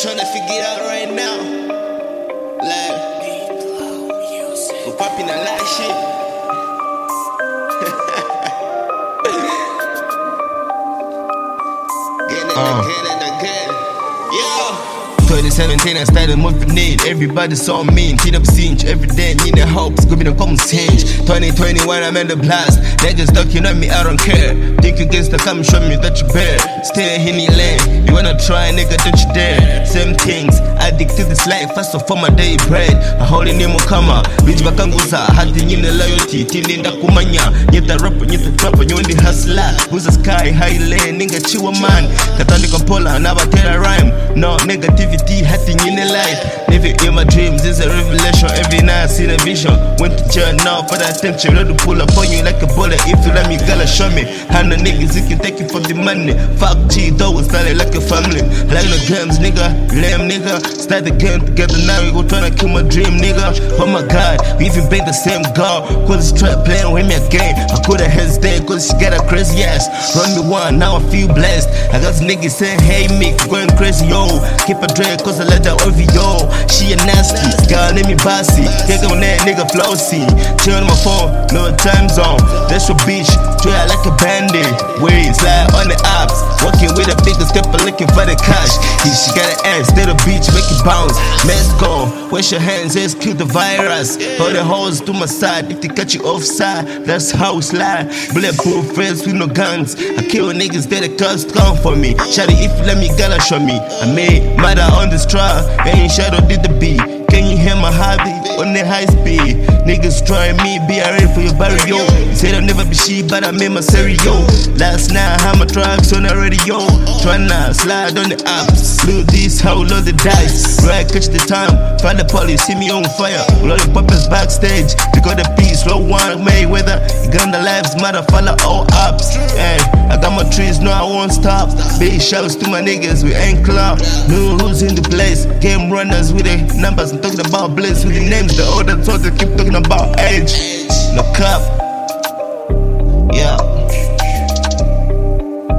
tryna figure it out right now. Like, we're popping a lot of shit. Again and again. Yeah. 2017 I started moving in. Everybody saw me, teen up cinch. Every day need a hope, Scooby don't come cinch. 2021 I'm in the blast. Niggas talking on me, I don't care. Think you gangsta, come show me that you bear. Stay in the lane, you wanna try nigga, don't you dare. Same things, addict to this life, fast for my day bread. I hold in name kama, bitch bakanguza. Hadi nyine loyalty, tininda kumanya. Nyeta rapper, nyeta trapper, nyundi hustler. Who's the sky, high lane, nigga chiwa man. Katani kompola, never tell a rhyme. No negativity. Hati nyine life. Never in my dreams, it's a revelation. Every night I see the vision. Went to jail now for the attention. Let to pull up on you like a bullet. If you let me, gotta show me. Hand the niggas, you can take it for the money. Fuck G, though, it's started like a family. Like the games, nigga, lame nigga. Start the game together now, we go tryna kill my dream, nigga. Oh my god, we even been the same girl. Cause it's try playing with me again. I could've hesitated, cause she got a crazy ass. Run me one, now I feel blessed. I got some niggas saying, hey Mick, going crazy, yo. Keep a drink, cause I let that OVO. She a nasty, girl, let me bossy. Take on that nigga flossy. Chill on my phone, no time zone. That's your bitch, treat her like a bandit. Wait, slide on the ops. Walking with a bigger stepper looking for the cash. Yeah, she got an ass, let a bitch make it bounce. Let's go, wash your hands, let's kill the virus. Hold the hoes to my side, if they catch you offside, that's how we slide. Bulletproof friends with no guns. I kill niggas that the cuz come for me. Shawty, if you let me, gotta show me. I made matter on this trial, ain't shadow did the beat. Can you hear my heartbeat on the high speed? Niggas trying me, be ready for your burial. Said I'll never be she, but I made my stereo. Last night I had my tracks on the radio. Tryna slide on the apps. Look this, how load the dice. Right, catch the time, find the police, see me on fire. Load the puppets backstage, because the peace, low one, Mayweather. You got the lives matter, follow all ups. Hey, I got my trees, no I won't stop. Big shouts to my niggas, we ain't club. Know who's in the place, game runners with the numbers. Talking about bliss with the names, the older talk, they keep talking about age. No cap.